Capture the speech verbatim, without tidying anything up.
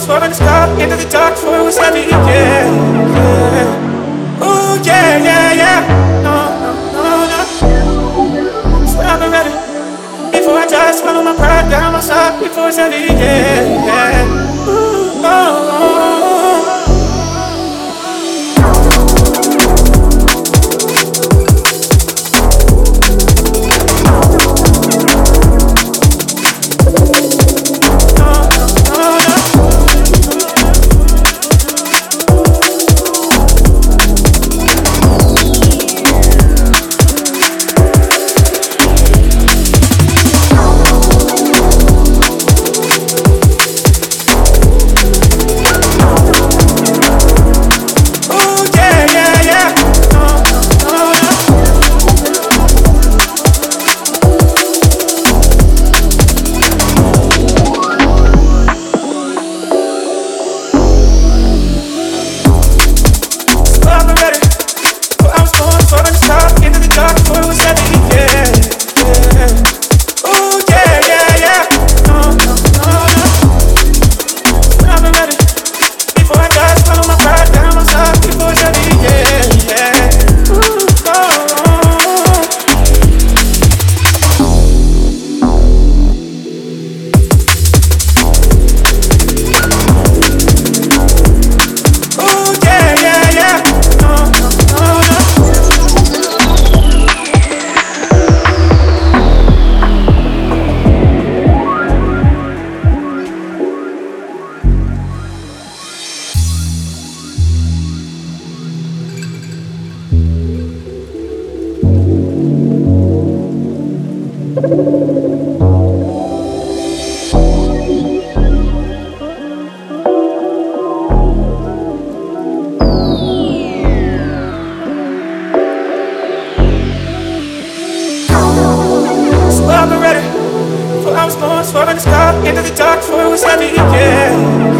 swerving the sky into the dark before it was heavy, yeah, yeah. Ooh, yeah, yeah, yeah. No, no, no, no. Swear I've been ready. Before I die, swallow my pride down my side before it's heavy, yeah, yeah. Ooh, oh, oh, oh. I was born, swerving the sky into the dark before it was heavy, yeah.